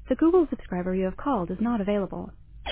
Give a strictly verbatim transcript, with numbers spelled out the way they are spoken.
The Google subscriber you have called is not available.